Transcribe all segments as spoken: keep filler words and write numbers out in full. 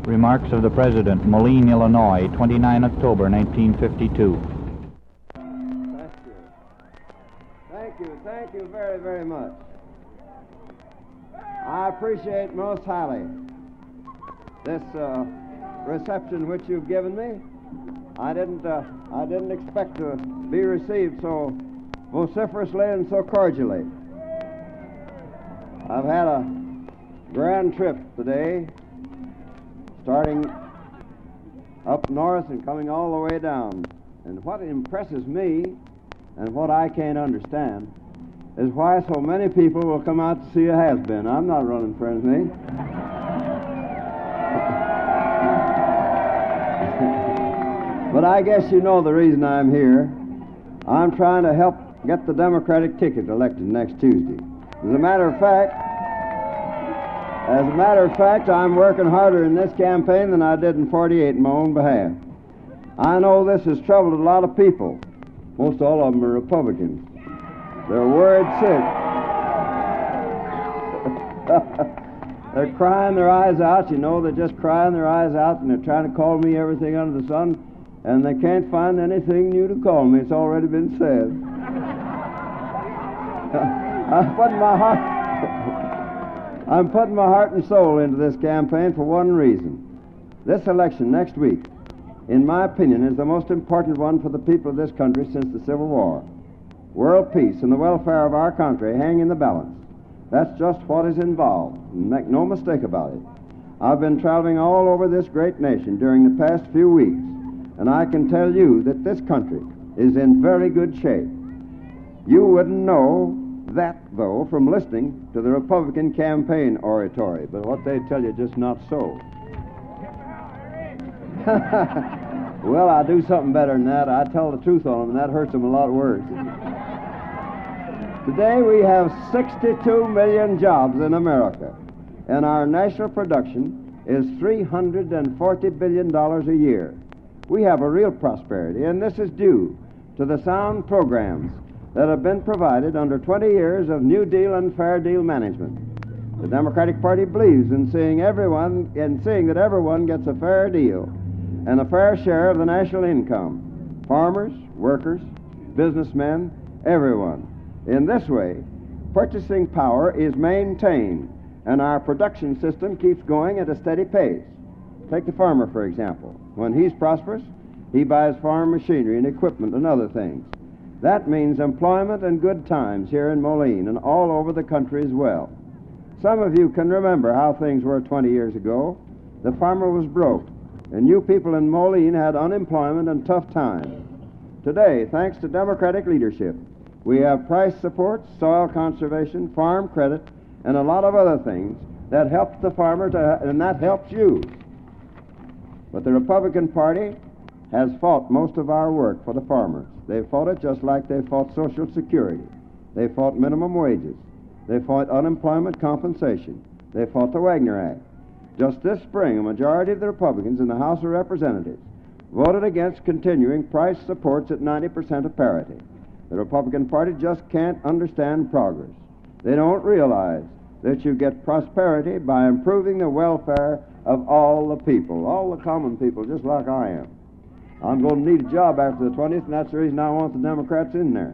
Remarks of the President, Moline, Illinois, the twenty-ninth of October, nineteen fifty-two. Thank you. Thank you. Thank you very, very much. I appreciate most highly this uh, reception which you've given me. I didn't, uh, I didn't expect to be received so vociferously and so cordially. I've had a grand trip today, starting up north and coming all the way down. And what impresses me, and what I can't understand, is why so many people will come out to see a has-been. I'm not running for anything. But I guess you know the reason I'm here. I'm trying to help get the Democratic ticket elected next Tuesday. As a matter of fact, as a matter of fact, I'm working harder in this campaign than I did in forty-eight in my own behalf. I know this has troubled a lot of people. Most all of them are Republicans. They're worried sick. They're crying their eyes out, you know. They're just crying their eyes out, and they're trying to call me everything under the sun, and they can't find anything new to call me. It's already been said. I'm putting my heart, I'm putting my heart and soul into this campaign for one reason. This election next week, in my opinion, is the most important one for the people of this country since the Civil War. World peace and the welfare of our country hang in the balance. That's just what is involved, and make no mistake about it. I've been traveling all over this great nation during the past few weeks, and I can tell you that this country is in very good shape. You wouldn't know that, though, from listening to the Republican campaign oratory, but what they tell you just not so. Well, I do something better than that. I tell the truth on them, and that hurts them a lot worse. Today we have sixty-two million jobs in America, and our national production is three hundred forty billion dollars a year. We have a real prosperity, and this is due to the sound programs that have been provided under twenty years of New Deal and Fair Deal management. The Democratic Party believes in seeing everyone, in seeing that everyone gets a fair deal and a fair share of the national income. Farmers, workers, businessmen, everyone. In this way, purchasing power is maintained, and our production system keeps going at a steady pace. Take the farmer, for example. When he's prosperous, he buys farm machinery and equipment and other things. That means employment and good times here in Moline and all over the country as well. Some of you can remember how things were twenty years ago. The farmer was broke, and you people in Moline had unemployment and tough times. Today, thanks to Democratic leadership, we have price support, soil conservation, farm credit, and a lot of other things that help the farmer, to, and that helps you. But the Republican Party has fought most of our work for the farmers. They fought it just like they fought Social Security. They fought minimum wages. They fought unemployment compensation. They fought the Wagner Act. Just this spring, a majority of the Republicans in the House of Representatives voted against continuing price supports at ninety percent of parity. The Republican Party just can't understand progress. They don't realize that you get prosperity by improving the welfare of all the people, all the common people, just like I am. I'm going to need a job after the twentieth, and that's the reason I want the Democrats in there.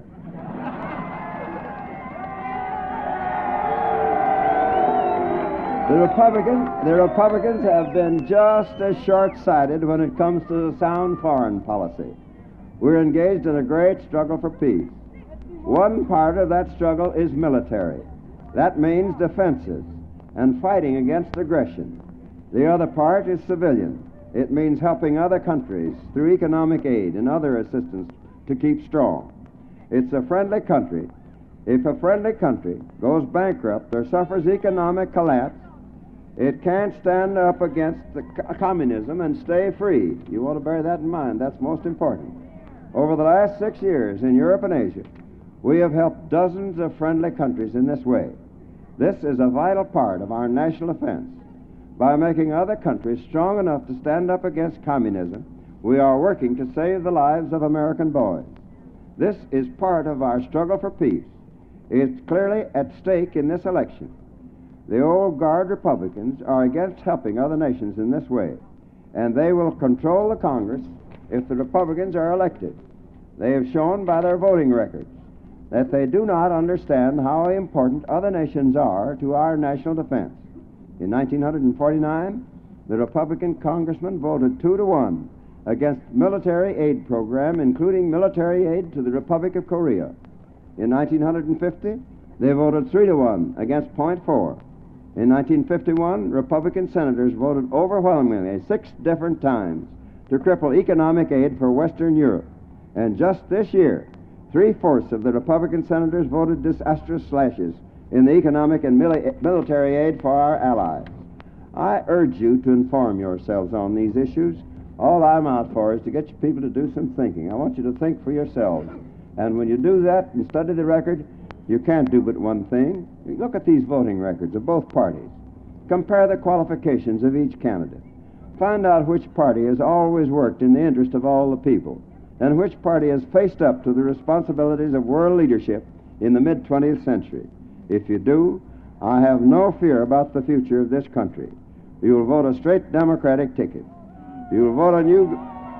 The Republican, the Republicans have been just as short-sighted when it comes to the sound foreign policy. We're engaged in a great struggle for peace. One part of that struggle is military. That means defenses and fighting against aggression. The other part is civilian. It means helping other countries through economic aid and other assistance to keep strong. It's a friendly country. If a friendly country goes bankrupt or suffers economic collapse, it can't stand up against the communism and stay free. You want to bear that in mind. That's most important. Over the last six years in Europe and Asia, we have helped dozens of friendly countries in this way. This is a vital part of our national defense. By making other countries strong enough to stand up against communism, we are working to save the lives of American boys. This is part of our struggle for peace. It's clearly at stake in this election. The old guard Republicans are against helping other nations in this way, and they will control the Congress if the Republicans are elected. They have shown by their voting records that they do not understand how important other nations are to our national defense. In nineteen forty-nine, the Republican congressman voted two to one against military aid program, including military aid to the Republic of Korea. In nineteen fifty, they voted three to one against Point Four. In nineteen fifty-one, Republican senators voted overwhelmingly six different times to cripple economic aid for Western Europe. And just this year, three-fourths of the Republican senators voted disastrous slashes in the economic and mili- military aid for our allies. I urge you to inform yourselves on these issues. All I'm out for is to get you people to do some thinking. I want you to think for yourselves. And when you do that and study the record, you can't do but one thing. Look at these voting records of both parties. Compare the qualifications of each candidate. Find out which party has always worked in the interest of all the people, and which party has faced up to the responsibilities of world leadership in the mid-twentieth century. If you do, I have no fear about the future of this country. You will vote a straight Democratic ticket. You will vote a new...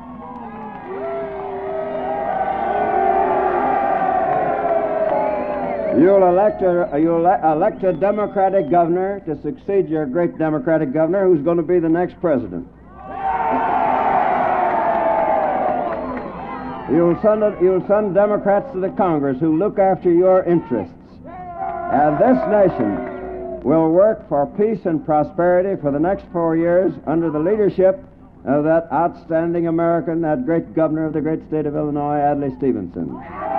You'll elect a, you'll elect a Democratic governor to succeed your great Democratic governor who's going to be the next president. You'll send, a, you'll send Democrats to the Congress who look after your interests. And this nation will work for peace and prosperity for the next four years under the leadership of that outstanding American, that great governor of the great state of Illinois, Adlai Stevenson.